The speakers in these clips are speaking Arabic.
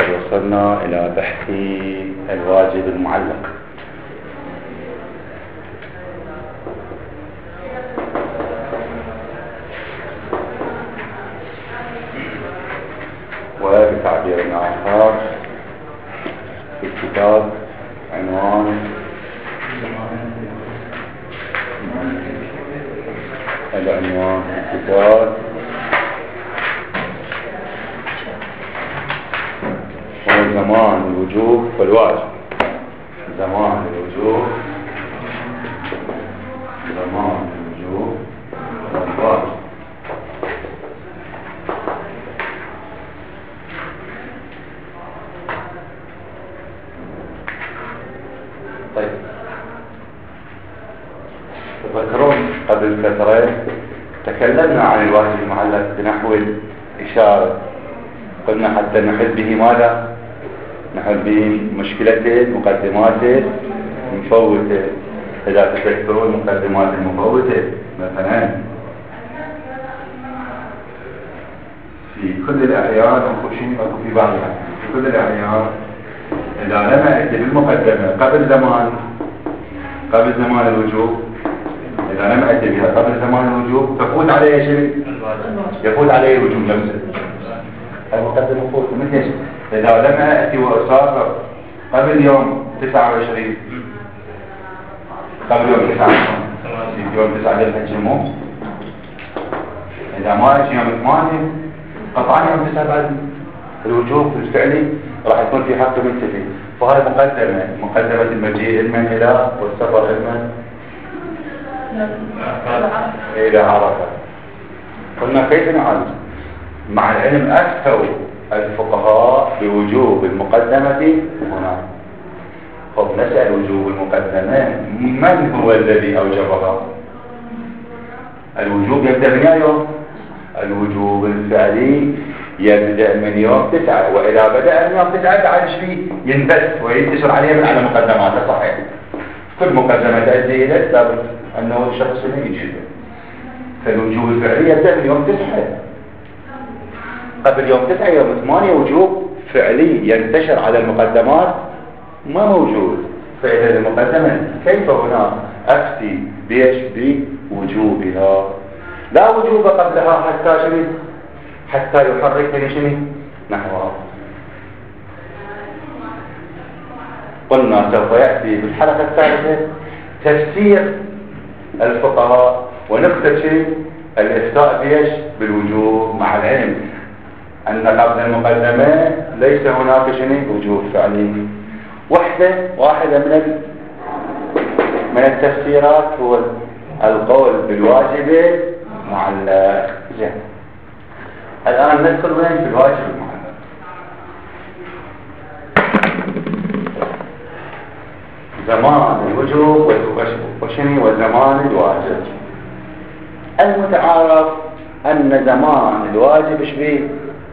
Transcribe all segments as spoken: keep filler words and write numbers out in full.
وقد وصلنا إلى بحث الواجب المعلق. وبتعبير آخر في الكتاب عنوان العنوان في الكتاب هو زمان الوجوب والواجب. زمان الوجوب زمان الوجوب والواجب. طيب، تذكرون قبل فترة تكلمنا عن الواجب المعلق بنحو الإشارة. قلنا حتى نحل به ماذا؟ نحل به مشكلة مقدمات مفوتة. إذا تذكرون مقدمات المفوتة مثلا في كل الأحيان أنخشين أو في بعضها في كل الأحيان إذا لم أتي بالمقدمة قبل زمان قبل زمان الوجوب، إذا لم أتي بها قبل زمان الوجوب تفوت عليه شيء، يفوت عليه الوجوب نفسه. المقدمة فوت مثل ايش؟ إذا لم أتي وأسافر قبل يوم تسعة وعشرين قبل يوم تسعة وعشرين يوم تسعة للحجمو، إذا ما أتي يوم ثمانية قطعا يوم تسعة بعد الوجوب الفعلي راح يكون في حق منتفي. فهذه مقدمة مقدمة المجيء علما إلى والسفر علما إلى عرفة. قلنا كيف نعالج؟ مع العلم أفتوا الفقهاء بوجوب المقدمة هنا. طب نسأل وجوب المقدمة من هو الذي أوجبها؟ الوجوب يبدأ من يوم الوجوب الفعلي يبدأ من يوم تسعة، وإذا بدأ من يوم تسعة بعد شيء ينبث وينتشر عليه من على مقدماته. صحيح، كل مقدمة تؤدي إلى لابد أنه الشخص يجيبه. فالوجوب الفعلي يبدأ من يوم تسعة. قبل يوم تسعة يوم ثمانية وجوب فعلي ينتشر على المقدمات ما موجود. فإذا المقدمة كيف هنا أفتي بيش بوجوبها؟ لا وجوب قبلها حتى شنو؟ حتى يحركني شنو نحوها. قلنا سوف يأتي بالحلقة الثالثة تفسير الفقهاء ونقطة الإفتاء بيش بالوجوب، مع العلم أن قبل المقدمة ليس هناك شنو وجوب فعلي. وحدة واحدة من من التفسيرات هو القول بالواجب معلق. زين، الآن ندخل وين في الواجب المعلق. زمان الوجوب وشنو وزمان الواجب. المتعارف أن زمان الواجب ايش بيه؟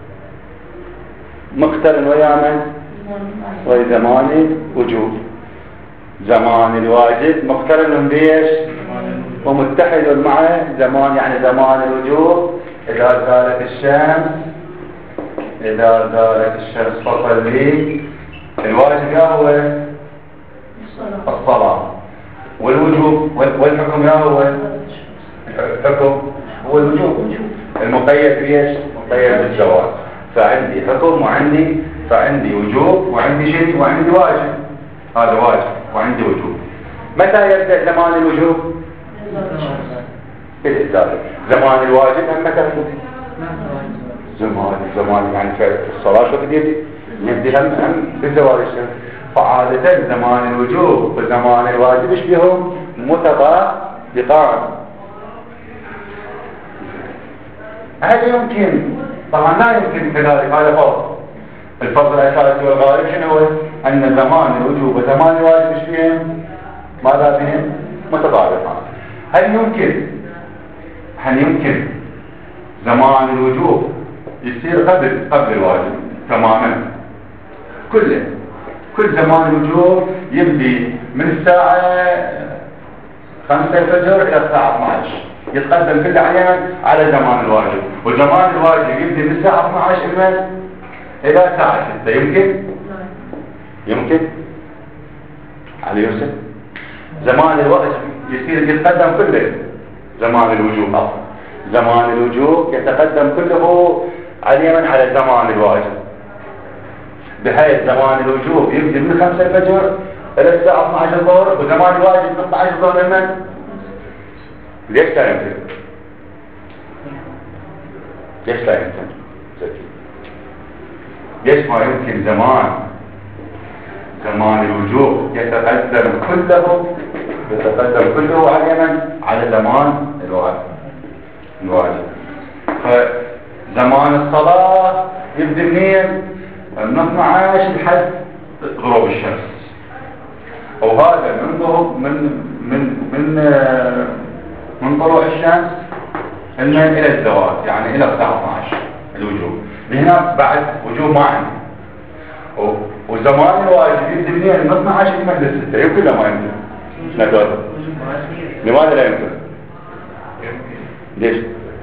مقترن ويا من؟ وزمان الوجوب. زمان الواجب مقترن بيش ومتحد مع زمان، يعني زمان الوجوب إذا زالت الشمس إذا زالت الشمس فصل لي الواجب يا هو الصلاة، والوجوب والحكم يا هو الحكم هو الوجوب. المقيد بيش مقيد بالزواج. فعندي حكم وعندي فعندي وجوب وعندي شيء وعندي واجب. هذا واجب وعندي وجوب. متى يبدأ زمان الوجوب؟ بالإزالة. زمان الواجب هم متى يبدأ؟ زمان زمان يعني في الصلاة شو بدي يبدأ هم هم بزوال الشمس. فعادة زمان الوجوب وزمان الواجب ايش بهم؟ متطابقان. هل يمكن؟ طبعا لا يمكن كذلك، هذا فرض. الفرض الأساسي والغالب شنو هو؟ أن زمان الوجوب وزمان الواجب ايش بهم؟ ماذا بهم؟ متطابقان. هل يمكن هل يمكن زمان الوجوب يصير قبل قبل الواجب تماما كله؟ كل زمان الوجوب يبدي من الساعة خمسة الفجر إلى الساعة اثني عشر، يتقدم كل عيان على زمان الواجب. وزمان الواجب يبدي من الساعة اثني عشر إلى إلى ساعة ستة يمكن؟ يمكن؟ علي يوسف زمان الوقت يصير يتقدم كله زمان الوجوب أصلا زمان الوجوب يتقدم كله على اليمن على زمان الواجب بحيث زمان الوجوب يبدأ من خمسة الفجر إلى الساعة اثني عشر الظهر وزمان الواجب من اثني عشر الظهر لمن؟ ليش لا يمكن؟ ليش لا يمكن؟ ليش ما يمكن زمان زمان الوجوب يتقدم كله يتقدم كله على اليمن على زمان الواجب الواجب فزمان الصلاة يبدأ منين؟ من اثني عشر لحد غروب الشمس وهذا من ظهور من من من من طلوع الشمس إلى الزوال يعني إلى الساعة اثني عشر الوجوب هنا بعد وجوب ما عندي وزمان الواجب يبدأ منين من اثني عشر لحد ستة يمكن لا ما يمكن؟ لا لماذا لا يمكن؟ ليش؟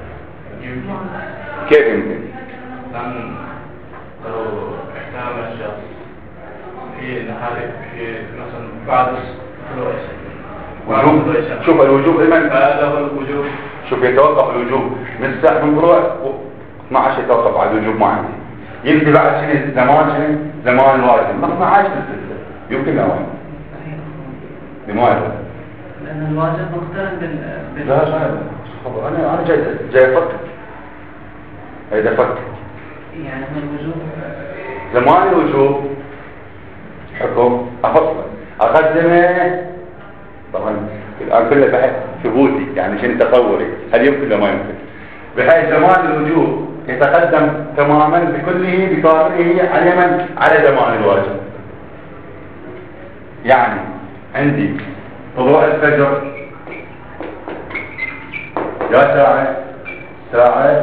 كيف يمكن؟ لأن لو احترم الشخص في نهاية في مثلا بعد طلوع وجوب شوف الوجوب لمن؟ هذا هو الوجوب شوف يتوقف الوجوب من الساعة من طلوع اثني عشر يتوقف على الوجوب ما عندي يمكن بعد شنو زمان شنو زمان الواجب من اثني عشر لستة يمكن لا وين؟ لماذا؟ لأن الواجب مقترن بال بال لا لا خبر أنا أنا جاي جاي أفكر جاي أفكر يعني من الوجوب زمان الوجوب حكم أفصل أقدمه طبعا الآن كله بحث ثبوتي يعني شنو تصوري هل يمكن ولا ما يمكن بحيث زمان الوجوب يتقدم تماما بكله بكامله على من على زمان الواجب يعني عندي طلوع الفجر يا ساعة ساعة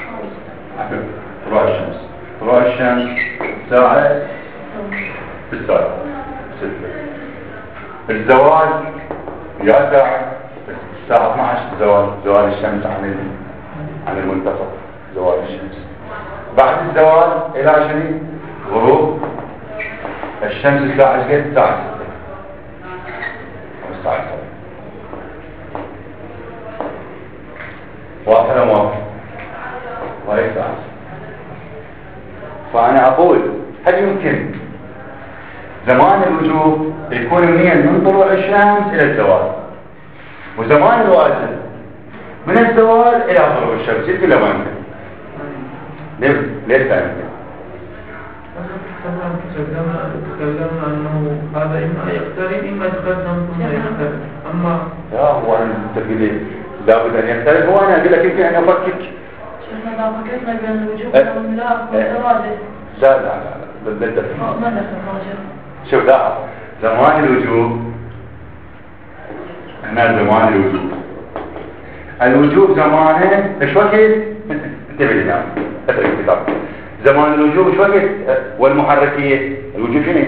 طلوع الشمس طلوع الشمس ساعة بالساعة ستة الزوال يا ساعة الساعة اثني عشر زوال زوال الشمس عن عن المنتصف زوال الشمس بعد الزوال إلى شنو غروب الشمس الساعة قد الساعة ستة الساعة سبعة واضح ولا ما واضح؟ وهي الساعة فأنا أقول هل يمكن زمان الوجوب يكون منين من طلوع الشمس إلى الزوال وزمان الواجب من الزوال إلى طلوع الشمس يمكن لا ما يمكن؟ ليش ليش لا يمكن؟ تكلمنا أنه هذا إما يقترب إما يتقدم ثم يقترب أما يا هو أنا تقول لي لابد أن يقترب هو أنا أقول لك يمكن أن أفكك شفنا إذا فكرنا بين الوجوب والملاك والزواج لا لا لا بالنسبة ما دخل الواجب شوف لاحظ زمان الوجوب هنا زمان الوجوب الوجوب زمانه ايش وقت انتبه لي الان اترك الكتاب زمان الوجوب ايش وقت والمحركيه الوجوب شنو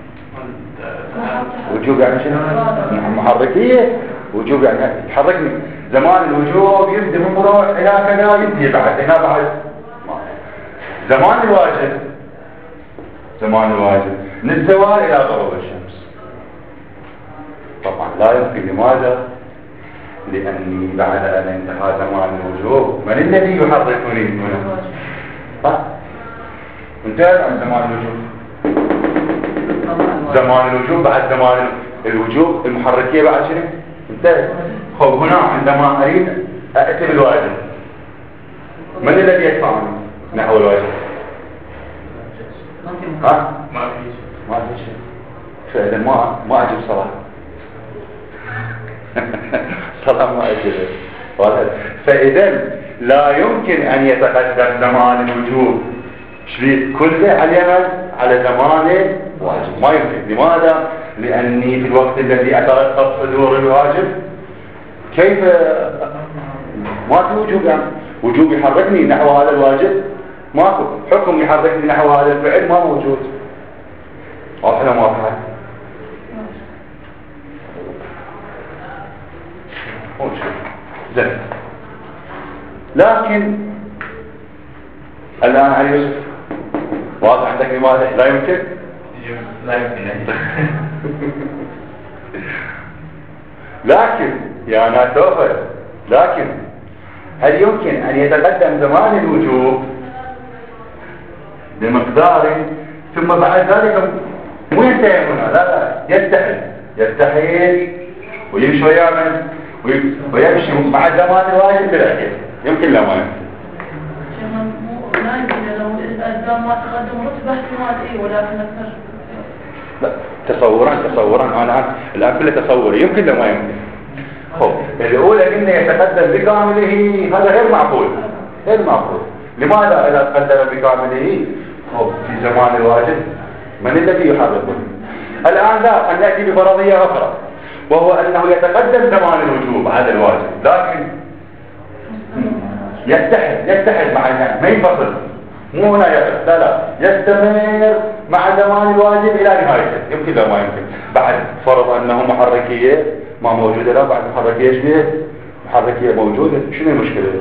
وجوب يعني شنو محركيه وجوب يعني تحركني زمان الوجوب يبدأ من طلوع الى كذا ينتهي بعد هنا بعد زمان الواجب زمان الواجب من الزوال الى غروب الشمس طبعا لا يمكن لماذا لاني بعد ان انتهى زمان الوجوب من الذي يحركني هنا ها انتهى عن زمان الوجوب زمان الوجوب بعد زمان الوجوب المحركيه بعد شنو انتهى خب هنا عندما اريد اتي بالواجب من الذي يدفعني نحو الواجب ها ما في ما في شيء فإذا ما ما أجيب صلاة صلاة ما أجيب فإذا لا يمكن أن يتقدم زمان الوجوب شريط كله على اليمن على زمان واجب ما يمكن لماذا؟ لأني في الوقت الذي أترقب حضور الواجب كيف ما في وجوب يعني وجوب يحركني نحو هذا الواجب ماكو حكم يحركني نحو هذا الفعل ما موجود واضح ولا ما واضح زين لكن الآن علي يوسف واضح عندك لماذا لا يمكن؟ لا يمكن. لكن يا ناتوفر، لكن هل يمكن أن يتقدم زمان الوجوب بمقدار ثم بعد ذلك مو ينتهي هنا؟ لا لا، يستحيل يستحيل ويمشي ويعمل ويمشي مع زمان الواجب بالأخير. يمكن لا ما يمكن؟ لا يمكن لو الأسباب ما تقدم رتبة احتمال إيه، ولكن أكثر لا، تصورا تصورا أنا الآن كله تصور، يمكن لا ما يمكن. خب الأولى إنه يتقدم بكامله، هذا غير معقول غير معقول. لماذا إذا تقدم بكامله خب في زمان الواجب من الذي يحركه؟ الآن لا، أن نأتي بفرضية أخرى، وهو أنه يتقدم زمان الوجوب على الواجب، لكن يتحد يتحد مع الناس، ما ينفصل، مو هنا يقف، لا لا، يستمر مع زمان الواجب إلى نهايته. يمكن لا ما يمكن؟ بعد فرض أنه محركية ما موجودة، لا بعد محركية ايش بيه؟ محركية موجودة، شنو المشكلة؟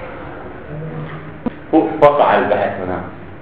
وقع البحث هنا،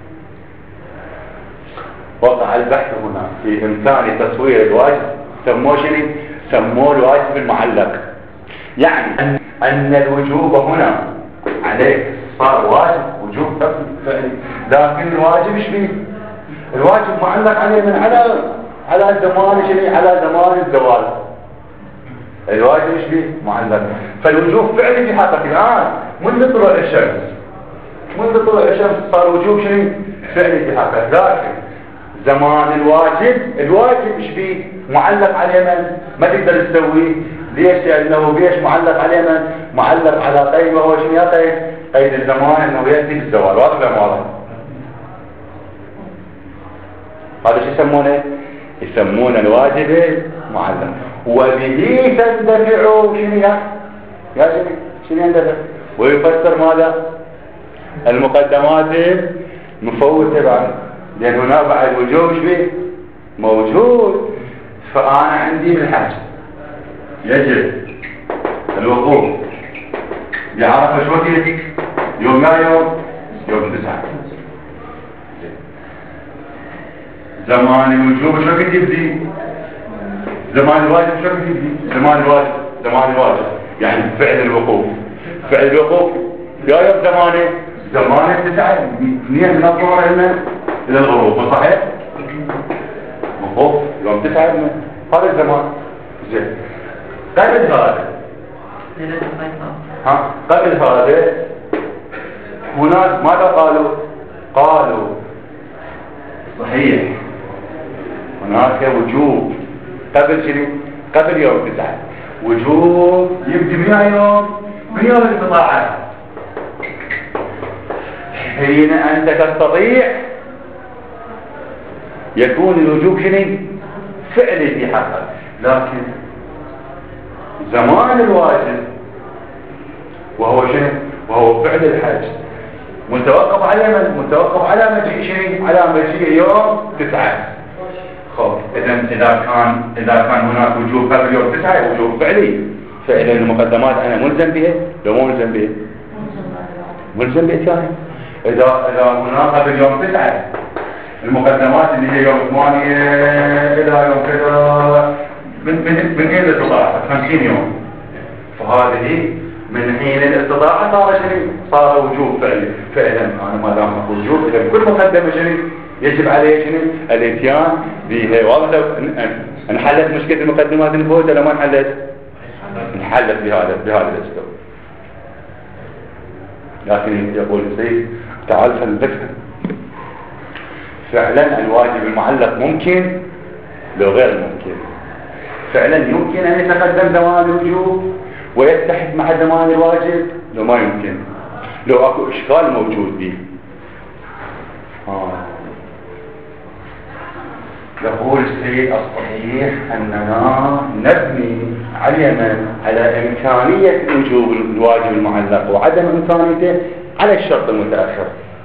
وقع البحث هنا في إمكان تصوير الواجب، سموه شنو؟ سموه الواجب المعلق. يعني أن, أن الوجوب هنا عليك صار واجب، وجوب فعلي، لكن الواجب ايش بيه؟ الواجب معلق عليه من على على زمان شنو؟ على زمان الزوال. الواجب ايش بيه؟ معلق. فالوجوب فعلي في حقك الآن منذ طلوع الشمس، منذ طلوع الشمس صار وجوب شنو؟ فعلي في حقك. لكن زمان الواجب، الواجب ايش بيه؟ معلق على من؟ ما تقدر تسويه. ليش؟ لأنه بيش معلق على من؟ معلق على قيد، وهو شنو يا قيد؟ قيد الزمان، انه يأتي بالزوال. واضح ولا ما واضح؟ هذا شو يسمونه؟ يسمونه الواجب معلق. وبه تندفع شنو يا يا شنو شنو يندفع؟ ويفسر ماذا؟ المقدمات مفوتة بعد، لأن هنا بعد وجوب شبيه موجود. فأنا عندي بالحج يجب الوقوف بعرفة شو وقت؟ يوم يا يوم يوم تسعة. زمان الوجوب شو وقت يبدي؟ زمان الواجب شو وقت يبدي؟ زمان الواجب زمان الواجب يعني فعل الوقوف، فعل الوقوف يا يوم زمانه زمان التسعة، اثنين من الظهر إلى إلى الغروب، صحيح؟ وقوف يوم تسعة من هذا الزمان. زين قبل هذا ها قبل هذا هناك ماذا قالوا؟ قالوا صحيح هناك وجوب قبل شنو؟ قبل يوم تسعة، وجوب يبدي من يوم من يوم الاستطاعة، حين أنت تستطيع يكون الوجوب شنو؟ فعلي في حقك. لكن زمان الواجب وهو شنو؟ وهو فعل الحج متوقف على من؟ متوقف على مجيء شنو؟ على مجيء يوم تسعة. خب إذا إذا كان إذا كان هناك وجوب قبل يوم تسعة وجوب فعلي، فإذا المقدمات أنا ملزم بها لو مو ملزم بها؟ ملزم بها. إذا إذا هناك قبل يوم تسعة المقدمات اللي هي يوم ثمانية إلى يوم كذا من من من حين الاستطاعة خمسين يوم، فهذه من حين الاستطاعة صار شنو؟ صار وجوب فعلي. فإذا أنا ما دام وجوب، إذا كل مقدمة شنو؟ يجب عليه شنو؟ الاتيان بها. واضح؟ لو انحلت مشكلة المقدمات الفوز ولا ما انحلت؟ انحلت بهذا بهذا الاسلوب. لكن يقول السيد تعال فلنفهم فعلا الواجب المعلق ممكن لو غير ممكن. فعلا يمكن أن يتقدم زمان الوجوب ويتحد مع زمان الواجب لو ما يمكن، لو أكو إشكال موجود به. آه. يقول السيد الصحيح أننا نبني علما على إمكانية وجوب الواجب المعلق وعدم إمكانيته على الشرط المتأخر.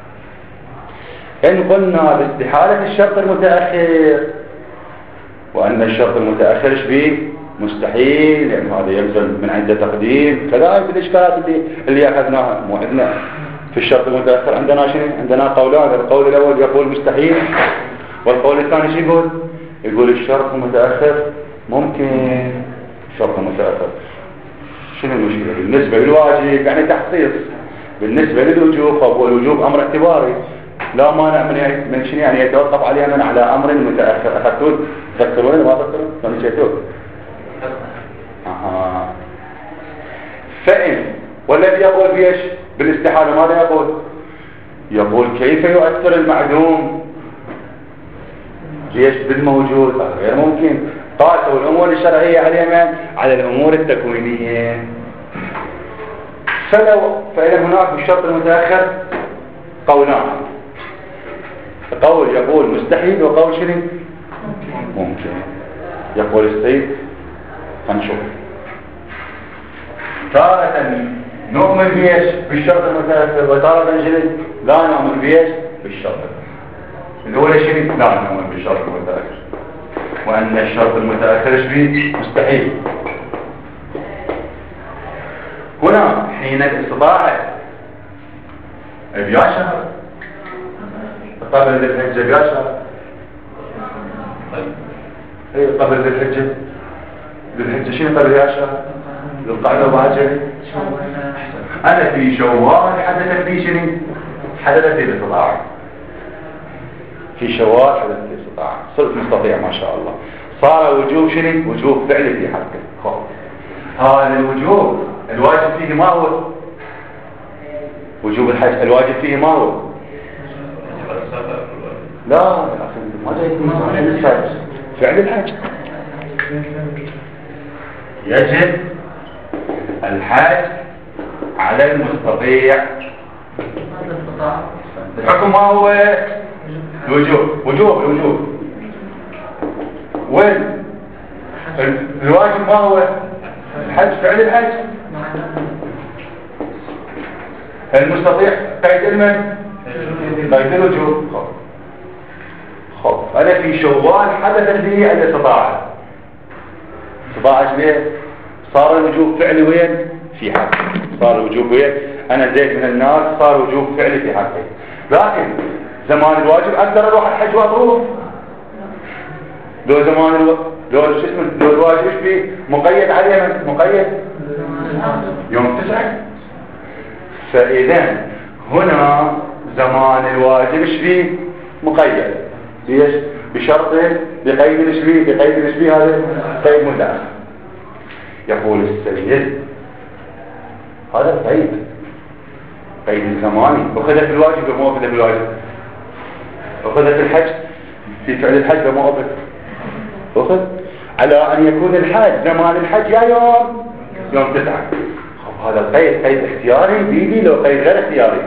إن قلنا باستحالة الشرط المتأخر وأن الشرط المتأخر ايش بيه؟ مستحيل، لأن هذا يلزم من عند تقديم. كذلك الإشكالات اللي اللي أخذناها مو عندنا في الشرط المتأخر عندنا شنو؟ عندنا قولان، القول الأول يقول مستحيل، والقول الثاني شو يقول؟ يقول الشرط المتأخر ممكن. الشرط المتأخر شنو المشكلة؟ بالنسبة للواجب يعني تخصيص، بالنسبة للوجوب فهو الوجوب أمر اعتباري لا مانع من من شنو يعني يتوقف عليه من على أمر متأخر. أخذتون تذكرون ولا ما تذكرون؟ ما نسيتوه؟ أها. فإن والذي يقول بيش بالاستحالة ماذا يقول؟ يقول كيف يؤثر المعدوم بيش بالموجود؟ غير ممكن. قاسوا الأمور الشرعية على اليمن على الأمور التكوينية. فلو فإن هناك بالشرط المتأخر قولان، قول يقول مستحيل وقول شنو؟ ممكن. يقول السيد هنشوف تارة نؤمن بيش بالشرط المتأخر وتارة شنو؟ لا نؤمن بيش بالشرط الأول شنو؟ لا نؤمن بالشرط المتأخر، وأن الشرط المتأخر شبيه مستحيل. هنا حين الاستطاعة بيا شهر قبل ذي الحجة بيا شهر اي قبل ذي الحجة ذي الحجة شنو قبل بيا شهر؟ ذي القعدة وبعجل. أنا في شوال حدثت لي شنو؟ حدثت لي الاستطاعة في شوال حدثت لي الاستطاعة، صرت مستطيع ما شاء الله، صار وجوب شنو؟ وجوب فعلي في حقه. هذا الوجوب الواجب فيه ما هو؟ وجوب الحج الواجب فيه ما هو؟ لا ما جاي فعل الحج. يجب الحج على المستطيع. الحكم ما هو؟ الوجوب. وجوب الوجوب. وين الواجب ما هو؟ الحج فعل الحج. المستطيع قيد المن قيد الوجوب. خب انا في شوال حدثت لي الاستطاعة، استطاعة ليه؟ صار الوجوب فعلي وين؟ في حقي. صار الوجوب وين؟ انا زيد من الناس صار وجوب فعلي في حقي. لكن زمان الواجب اقدر اروح الحج واطوف. لو زمان الو... لو شو اسمه لو الواجب ايش فيه؟ مقيد عليه من مقيد يوم تسعة. فاذا هنا زمان الواجب ايش فيه؟ مقيد ليش؟ بشرط بقيد ايش فيه؟ بقيد ايش فيه؟ هذا قيد متأخر. يقول السيد هذا قيد قيد الزماني. أخذت في الواجب وما أخذت في الواجب؟ أخذت في الحج في فعل الحج وما أخذت؟ أخذ على أن يكون الحج زمان الحج يا يوم يوم تسعة. هذا القيد قيد اختياري بيدي لو قيد غير اختياري.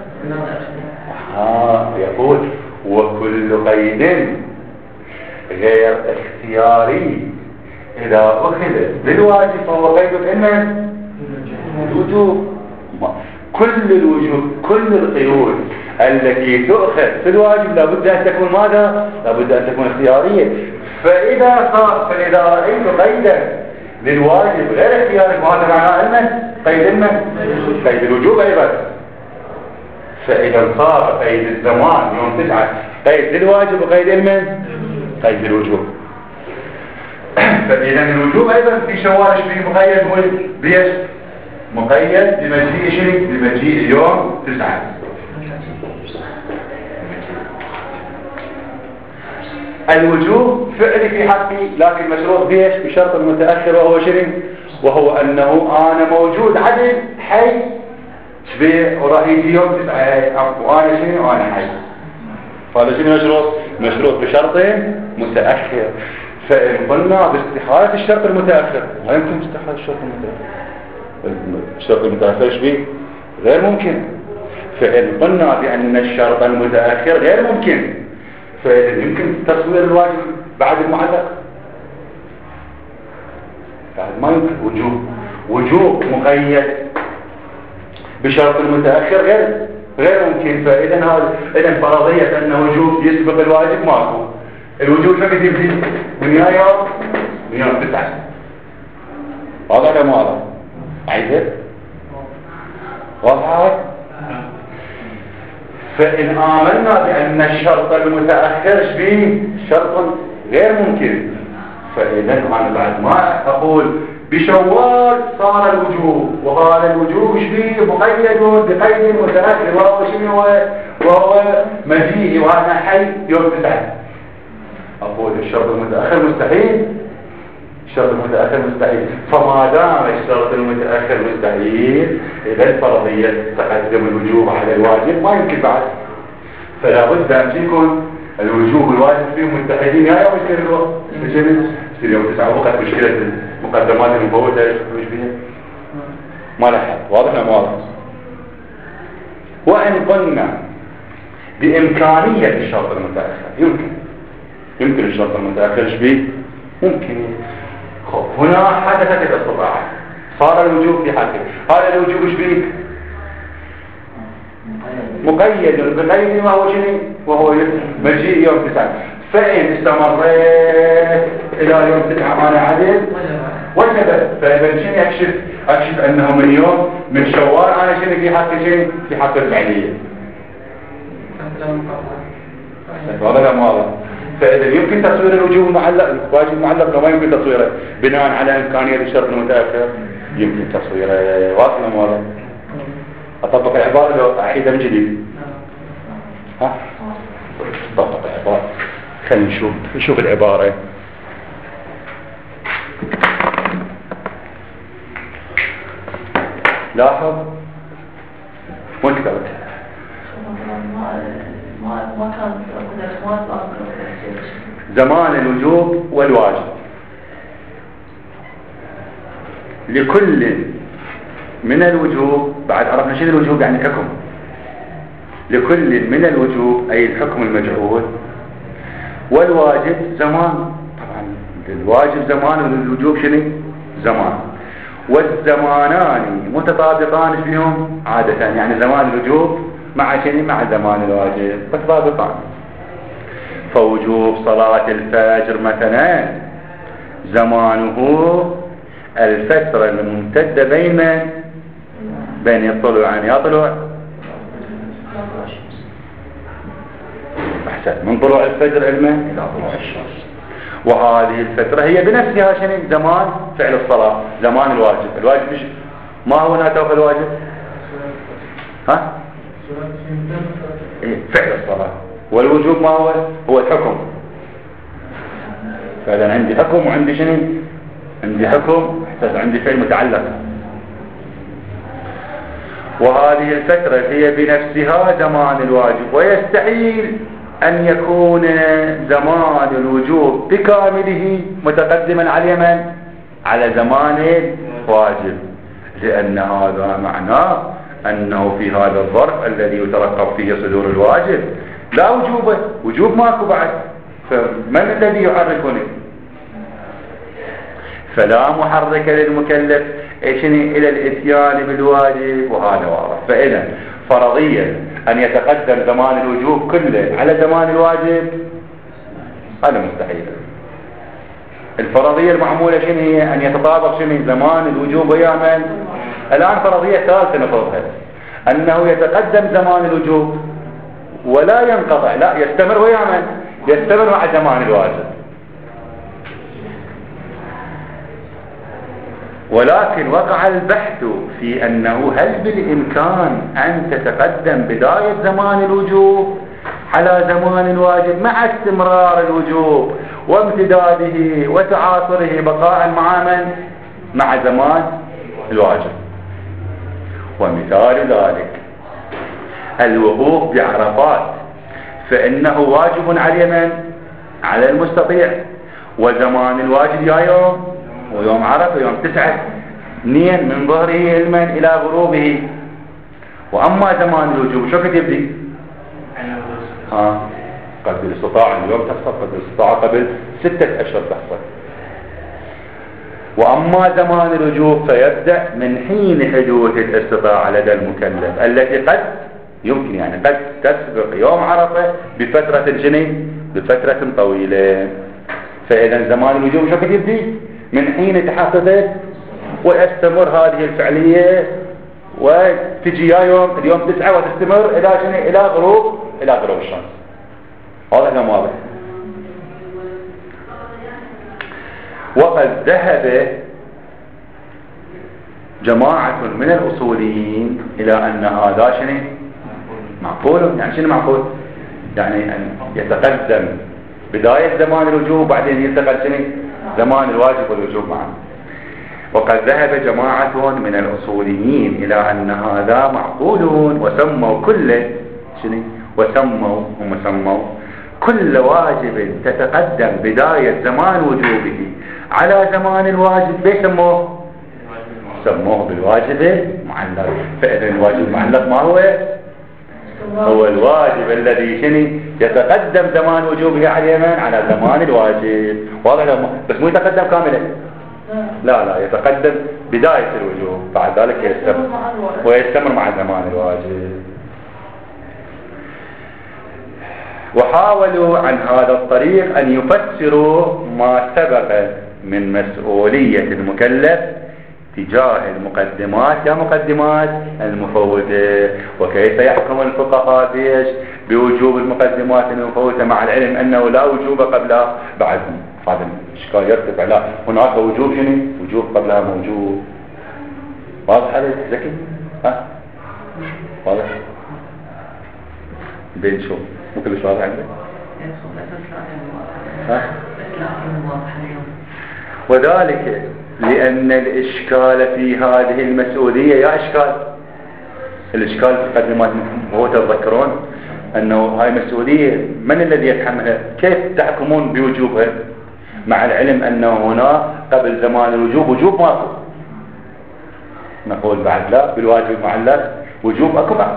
آه يقول وكل قيد غير اختياري إذا أخذ بالواجب فهو قيد إما الوجوب. كل الوجوب كل القيود التي تؤخذ في الواجب لابد أن تكون ماذا؟ لابد أن تكون اختيارية. فإذا صار فإذا رأيت قيدا للواجب غير اختياري فهذا معناه أنه قيد إما قيد الوجوب أيضا. فإذا صار قيد الزمان يوم تسعة قيد للواجب وقيد إما قيد الوجوب. فإذا الوجوب أيضا في شوال شبيه مقيد بيش؟ مقيد بمجيء شرك بمجيء يوم تسعة. الوجوب فعلي في حقي لكن مشروط بيش؟ بشرط المتأخر وهو شرك، وهو أنه أنا موجود عدل حي شبيه ورأيت يوم تسعة وأنا شرك وأنا حي. فهذا شنو مشروط؟ مشروط بشرط متأخر. فإن قلنا باستحالة الشرط المتأخر لا يمكن استحالة الشرط المتأخر. الشرط المتأخر ايش بيه؟ غير ممكن. فإن قلنا بأن الشرط المتأخر غير ممكن فإذا يمكن تصوير الواجب بعد المعلق؟ بعد ما يمكن. وجوب وجوب مقيد بشرط المتأخر غير غير ممكن. فإذا هذا إذا فرضية أن وجوب يسبق الواجب ماكو. الوجوب فقط يبدي من يوم من يوم تسعة. واضح ولا ما واضح؟ عايزة؟ واضح؟ فإن آمنا بأن الشرط المتأخر شبيه شرط غير ممكن، فإذا أنا بعد ما أقول بشوال صار الوجوب، وهذا الوجوب شبيه مقيد بقيد متأخر وهو شنو؟ وهو مجيء وأنا حي يوم تسعة. أقول الشرط المتأخر مستحيل، الشرط المتأخر مستحيل، فما دام الشرط المتأخر مستحيل إذا الفرضية تقدم الوجوب على الواجب ما يمكن بعد، فلا بد أن يكون الوجوب والواجب فيهم متحدين. يا يوم يصير الوقت يصير يوم تسعة وقت مشكلة المقدمات المفوتة مش بيها ما لحق. واضح ولا واضح؟ وإن قلنا بإمكانية الشرط المتأخر يمكن يمكن الشرط المتأخر شبيه ممكن. خب هنا حدثت الاستطاعة، صار الوجوب في حالته، هذا الوجوب شبيه مقيد بقيد ما هو شنو؟ وهو مجيء يوم تسعة. فإن استمريت إلى يوم تسعة أنا عدل وجبت، فإذا شنو أكشف؟ أكشف أنه من يوم من شوال أنا شنو في حق شنو؟ في حق الفعلية. واضح ولا واضح؟ فإذا يمكن تصوير الوجوب المعلق الواجب المعلق وما يمكن تصويره بناء على إمكانية الشرط المتأخر يمكن تصويره. واضح ولا واضح؟ أطبق العبارة لو أعيدها من جديد. ها؟ أطبق العبارة. خلينا نشوف نشوف العبارة. لاحظ وين كتبت؟ ما ما كان ما زمان الوجوب والواجب لكل من الوجوب. بعد عرفنا شنو الوجوب يعني الحكم. لكل من الوجوب أي الحكم المجعول والواجب زمان. طبعا الواجب زمان والوجوب شنو زمان، والزمانان متطابقان فيهم عادة، يعني زمان الوجوب مع شنو مع زمان الواجب متطابقان. فوجوب صلاة الفجر مثلا زمانه الفترة الممتدة بين بين الطلوع عن يطلع أحسن من طلوع الفجر علما إلى طلوع الشمس، وهذه الفترة هي بنفسها شنو زمان فعل الصلاة زمان الواجب. الواجب مش ما هو ناتوف الواجب ها إيه فعل الصلاة، والوجوب ما هو هو الحكم. فإذا عندي حكم وعندي شنو عندي حكم عندي فعل متعلق. وهذه الفترة هي بنفسها زمان الواجب، ويستحيل أن يكون زمان الوجوب بكامله متقدما على من على زمان الواجب، لأن هذا معناه أنه في هذا الظرف الذي يترقب فيه صدور الواجب لا وجوب وجوب ماكو بعد، فمن الذي يحركني؟ فلا محرك للمكلف إشني إلى الإتيان بالواجب، وهذا واضح. فإذا فرضية أن يتقدم زمان الوجوب كله على زمان الواجب هذا مستحيل. الفرضية المعمولة شنو هي؟ أن يتطابق شنو زمان الوجوب ويعمل. الآن فرضية ثالثة نفرضها أنه يتقدم زمان الوجوب ولا ينقطع، لا يستمر ويعمل، يستمر مع زمان الواجب. ولكن وقع البحث في أنه هل بالإمكان أن تتقدم بداية زمان الوجوب على زمان الواجب مع استمرار الوجوب وامتداده وتعاصره بقاء مع من؟ مع زمان الواجب. ومثال ذلك الوقوف بعرفات، فإنه واجب على من؟ على المستطيع، وزمان الواجب يا يوم ويوم عرفة يوم تسعة اثنين من ظهره علما إلى غروبه. وأما زمان الوجوب شو كتبدي؟ ها قبل الاستطاعة اليوم تحصل، قبل الاستطاعة قبل ستة أشهر تحصل. وأما زمان الوجوب فيبدأ من حين حدوث الاستطاعة لدى المكلف التي قد يمكن يعني قد تسبق يوم عرفة بفترة جنين بفترة طويلة. فإذا زمان الوجوب شو كتبدي؟ من حين تحققت ويستمر هذه الفعلية وتجي يا يوم اليوم تسعة وتستمر إلى شنو إلى غروب إلى غروب الشمس. واضح ولا مو واضح؟ وقد ذهب جماعة من الأصوليين إلى أن هذا شنو معقول. يعني شنو معقول؟ يعني أن يتقدم بداية زمان الوجوب بعدين ينتقل شنو زمان الواجب والوجوب معا. وقد ذهب جماعة من الأصوليين إلى أن هذا معقول وسموا كل شنو وسموا هم سموا كل واجب تتقدم بداية زمان وجوبه على زمان الواجب بيسموه سموه بالواجب المعلق. فإذا الواجب المعلق ما هو؟ هو الواجب الذي شنو يتقدم زمان وجوبه على اليمين على زمان الواجب. واضح لهم؟ بس مو يتقدم كاملا، لا لا يتقدم بداية الوجوب بعد ذلك يستمر ويستمر مع زمان الواجب. وحاولوا عن هذا الطريق أن يفسروا ما سبق من مسؤولية المكلف تجاه المقدمات يا مقدمات المفوتة، وكيف يحكم الفقهاء بيش بوجوب المقدمات المفوتة مع العلم أنه لا وجوب قبلها. بعد هذا الإشكال يرتفع، لا هناك وجوب شنو وجوب قبلها موجود. واضح هذا ذكي؟ ها واضح؟ بين شو مو كلش واضح عندك؟ ها؟ وذلك لأن الإشكال في هذه المسؤولية يا إشكال الإشكال في مقدمات هو تذكرون أنه هاي مسؤولية من الذي يتحملها؟ كيف تحكمون بوجوبها مع العلم أنه هنا قبل زمان الوجوب وجوب ماكو؟ نقول بعد لا بالواجب المعلق وجوب أكو بعد.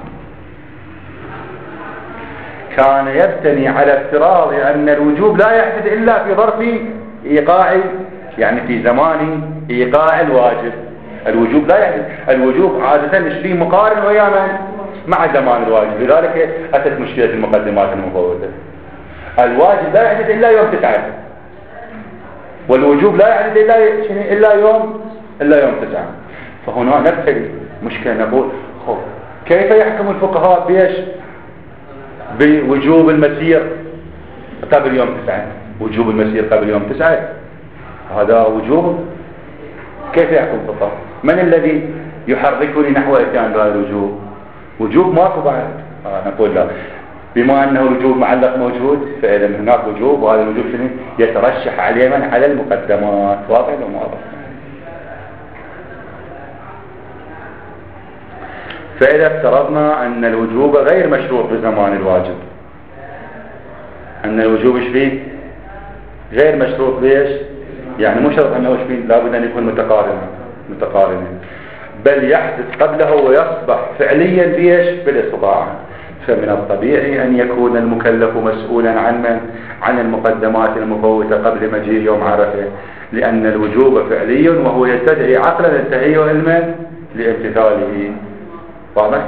كان يبتني على افتراض أن الوجوب لا يحدث إلا في ظرف إيقاع، يعني في زمان إيقاع الواجب. الوجوب لا يحدث، الوجوب عادة نشري مقارن ويا من مع زمان الواجب. لذلك أتت مشكلة المقدمات المفوتة. الواجب لا يحدث إلا يوم تسعة، والوجوب لا يحدث إلا إلا يوم إلا يوم تسعة. فهنا نبتلي مشكلة نقول خب كيف يحكم الفقهاء بيش بوجوب المسير قبل يوم تسعة؟ وجوب المسير قبل يوم تسعة هذا وجوب، كيف يحكم الفقهاء؟ من الذي يحركني نحو اتيان بهذا الوجوب؟ وجوب ماكو بعد. آه نقول لا، بما انه الوجوب معلق موجود فاذا هناك وجوب، وهذا الوجوب شنو يترشح على اليمن على المقدمات. واضح ولا مو واضح؟ فإذا افترضنا أن الوجوب غير مشروط بزمان الواجب، أن الوجوب ايش فيه؟ غير مشروط ليش؟ يعني مو شرط أنه ايش فيه؟ لابد أن يكون متقارنا متقارنا بل يحدث قبله ويصبح فعليا بيش بالاستطاعة. فمن الطبيعي أن يكون المكلف مسؤولا عن من؟ عن المقدمات المفوتة قبل مجيء يوم عرفة، لأن الوجوب فعلي وهو يستدعي عقلا التهيئ علما لامتثاله. واضح؟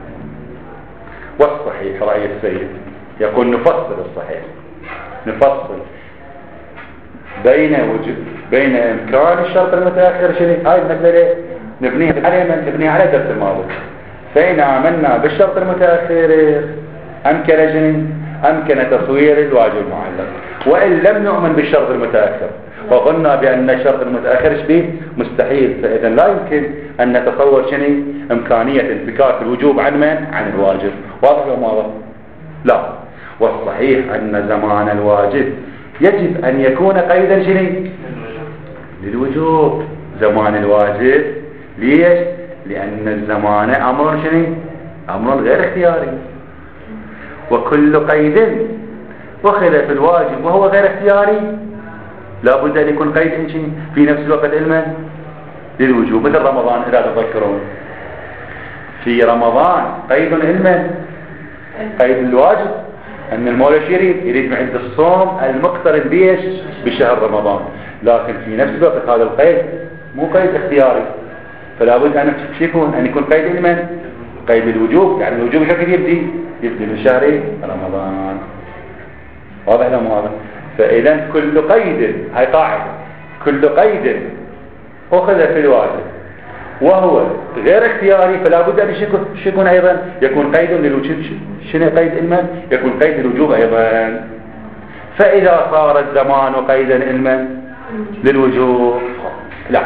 والصحيح رأي السيد يقول نفصل الصحيح، نفصل بين وجود بين إمكان الشرط المتأخر شنو هاي المسألة نبنيها على من نبنيها على درس الماضي. فإن عملنا بالشرط المتأخر أمكن شنو أمكن تصوير الواجب المعلق، وإن لم نؤمن بالشرط المتأخر وقلنا بأن الشرط المتأخر شبيه مستحيل، فإذا لا يمكن أن نتصور شنو إمكانية انفكاك الوجوب عن من؟ عن الواجب. واضح ولا ما واضح؟ لا. والصحيح أن زمان الواجب يجب أن يكون قيدا شنو للوجوب. زمان الواجب ليش؟ لأن الزمان أمر شنو أمر غير اختياري، وكل قيد أخذ في الواجب وهو غير اختياري لا بد أن يكون قيد في نفس الوقت علما للوجوب. مثل رمضان إذا تذكرون في رمضان قيد علما قيد الواجب أن المولى يريد يريد عند الصوم المقترن بيش بشهر رمضان، لكن في نفس الوقت هذا القيد مو قيد اختياري، فلا بد أن يكون أن يكون قيد علما قيد الوجوب. يعني الوجوب شكل يبدي يبدي من شهر رمضان. واضح ولا مو واضح؟ فإذا كل قيد هاي قاعدة، كل قيد أخذ في الواجب وهو غير اختياري فلا بد أن يكون أيضا يكون قيد للوجوب. شنو قيد علما؟ يكون قيد للوجوب أيضا. فإذا صار الزمان قيدا علما للوجوب لا،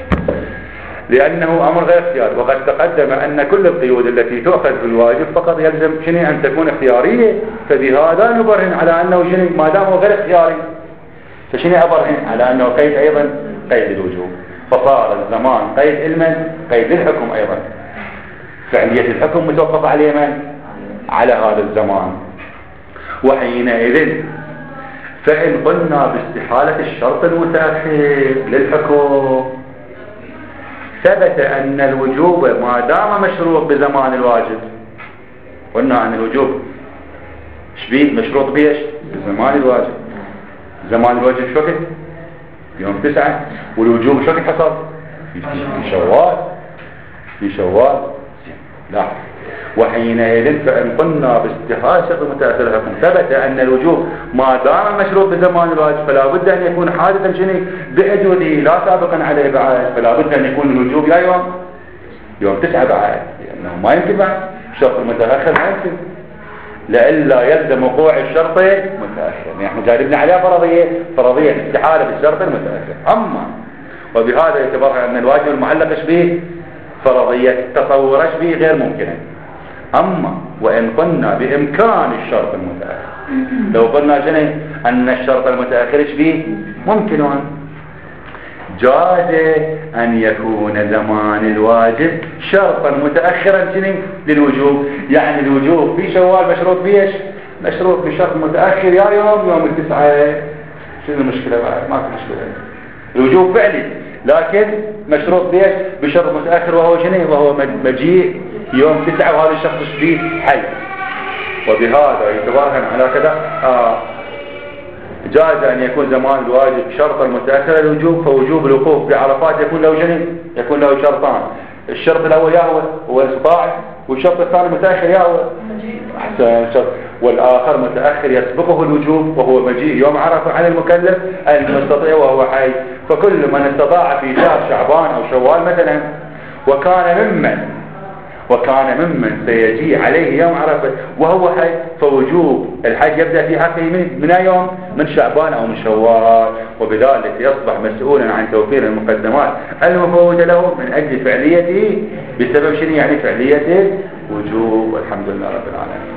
لأنه أمر غير اختياري. وقد تقدم أن كل القيود التي تؤخذ في الواجب فقط يلزم شنو أن تكون اختيارية، فبهذا نبرهن على أنه شنو ما دام هو غير اختياري فشنو أبرهن على أنه قيد أيضا قيد الوجوب. فصار الزمان قيد علما قيد الحكم أيضا. فعلية الحكم متوقف عليه من؟ على هذا الزمان. وحينئذ فإن قلنا باستحالة الشرط المتأخر للحكم ثبت أن الوجوب ما دام مشروط بزمان الواجب. قلنا عن الوجوب شبيه مشروط بيش بزمان الواجب. زمان الواجب شو وقت؟ يوم تسعة. والوجوب شو وقت حصل؟ في شوال. في شوال لا. وحينئذ فإن قلنا باستحالة المتأخر الحكم ثبت أن الوجوب ما دام مشروط بزمان الواجب فلا بد أن يكون حادثا شنو بحدوده لا سابقا عليه بعد. فلا بد أن يكون الوجوب يا يوم يوم تسعة بعد، لأنه ما يمكن بعد الشرط المتأخر ما يمكن، لئلا يلزم وقوع الشرط متأخر. نحن جاربنا عليها فرضية فرضية استحالة بالشرط المتأخر. أما وبهذا يتبرهن أن الواجب المعلق به فرضية تصور به غير ممكنة. أما وإن قلنا بإمكان الشرط المتأخر، لو قلنا شنو أن الشرط المتأخر به ممكن جاز أن يكون زمان الواجب شرطا متأخرا شنو للوجوب. يعني الوجوب في شوال مشروط بيش مشروط بشرط متأخر يا يوم يوم التسعة. شنو المشكلة بعد؟ ما في مشكلة. الوجوب فعلي لكن مشروط بيش بشرط متأخر وهو شنو؟ وهو مجيء يوم تسعة وهذا الشخص فيه حي. وبهذا يتبرهن على كذا آه جاز أن يكون زمان الواجب شرطا متأخرا للوجوب. فوجوب الوقوف بعرفات يكون له شنو؟ يكون له شرطان. الشرط الأول يا هو هو الاستطاعة، والشرط الثاني متأخر يا هو أحسن شرط، والآخر متأخر يسبقه الوجوب وهو مجيء يوم عرفة على المكلف المستطيع وهو حي. فكل من استطاع في شهر شعبان أو شوال مثلا وكان ممن وكان ممن سيجي عليه يوم عرفة وهو حي فوجوب الحج يبدأ في حقه من, من يوم من شعبان أو من شوال. وبذلك يصبح مسؤولا عن توفير المقدمات المفوتة له من أجل فعليته بسبب شنو يعني فعليته وجوب. والحمد لله رب العالمين.